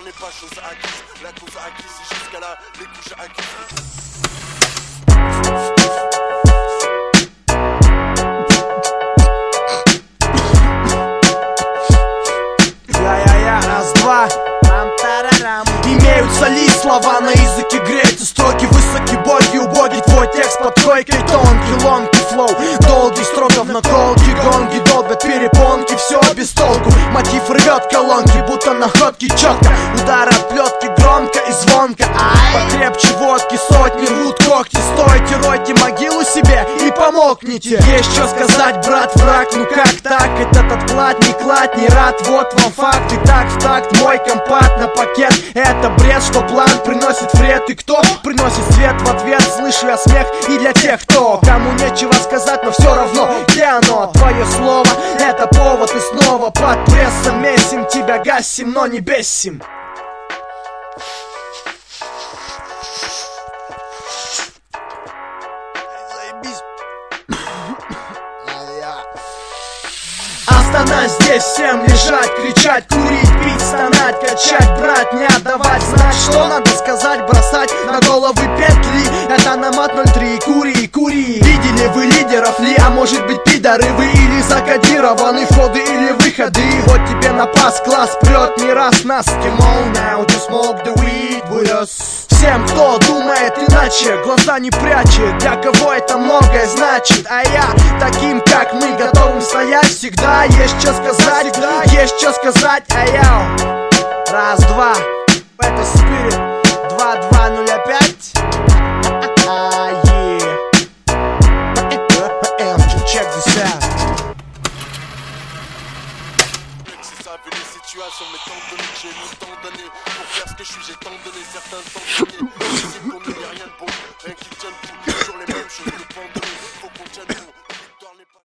n'est pas chose acquise. La cause acquise c'est jusqu'à là, les couches acquises. Раз-два. Имеются ли слова на языке греются строки высоки, боги, убоги. Твой текст под койкой тонкий, лонгий флоу, долгий, строго в наколке. Гонги долбят перепонки, все без толку. Мотив рвет колонки, будто находки четко. Удар от плетки громко и звонко. Покрепче водки, сотни рвут когти. Стойте, ройте могилу себе и помолкните. Есть что сказать, брат, враг, ну как так? Этот отклад, не клад, не рад. Вот вам факты, так в такт мой компакт на пакет. Это бред, что план приносит вред. И кто приносит свет в ответ? Слышу я смех и для тех, кто кому нечего сказать, но все равно где оно? Твое слово, это повод и снова под прессом месим. Тебя гасим, но не бесим. Астана здесь, всем лежать, кричать, курить, пить, стонать, качать, брать, не отдавать. Знать, что надо сказать, бросать на головы петли. Это намат 03, кури, кури. Видели вы лидеров ли, а может быть пидоры вы? Или закодированы входы или выходы? И вот тебе на пас, класс прет не раз нас. Come on now, just smoke the weed with us. Всем, кто думает иначе, глаза не прячет. Для кого это многое значит. А я таким, как мы, готовым стоять всегда. Есть что сказать, есть что сказать. А я раз-два, это спирит 2205. Check this out. Si ça avait les situations, mais tant donné que j'ai le temps donné pour faire ce que je suis, j'ai tant donné certains temps donné.